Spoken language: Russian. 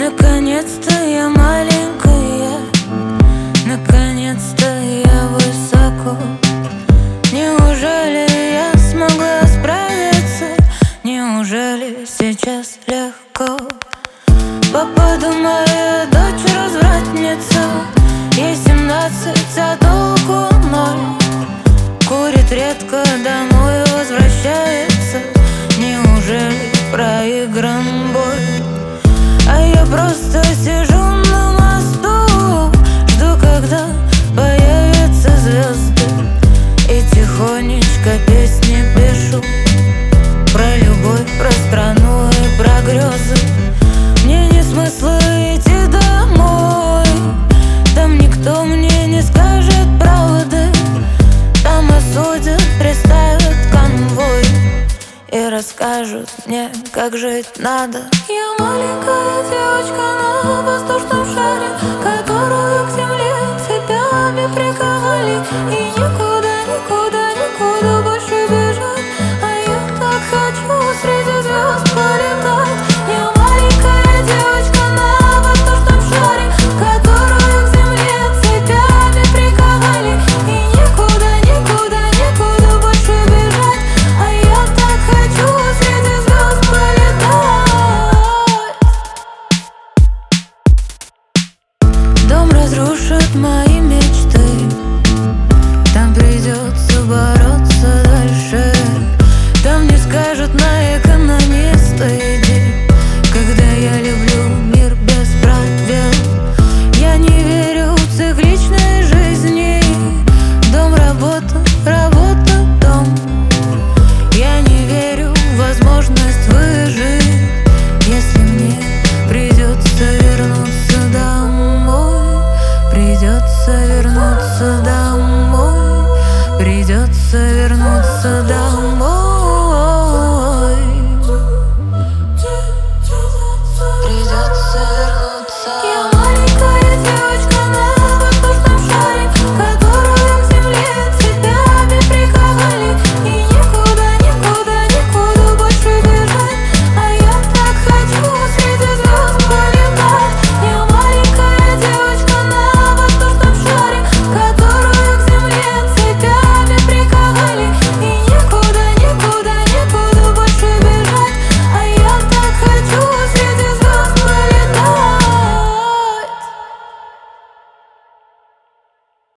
Наконец-то я маленькая, наконец-то я высоко. Неужели я смогла справиться? Неужели сейчас легко? Папа, думает, дочь развратница. Ей 17, а толку ноль. Курит редко, домой возвращается. Неужели проигран бой? А я просто сижу на мосту, жду, когда появятся звезды, и тихонечко песни пишу про любовь, про страну и про грезы. Мне не смысла идти домой, там никто мне не скажет правды. Там осудят, приставят конвой и расскажут мне, как жить надо. Я маленькая девочка на воздушном шаре, которую к земле цепями приковали. И никуда, никуда, никуда больше бежать, а я так хочу среди звезд полетать. Я маленькая девочка на воздушном шаре, которую к земле цепями приковали. И никуда, никуда, никуда больше бежать, а я так хочу среди звезд полетать. Дом разрушит мои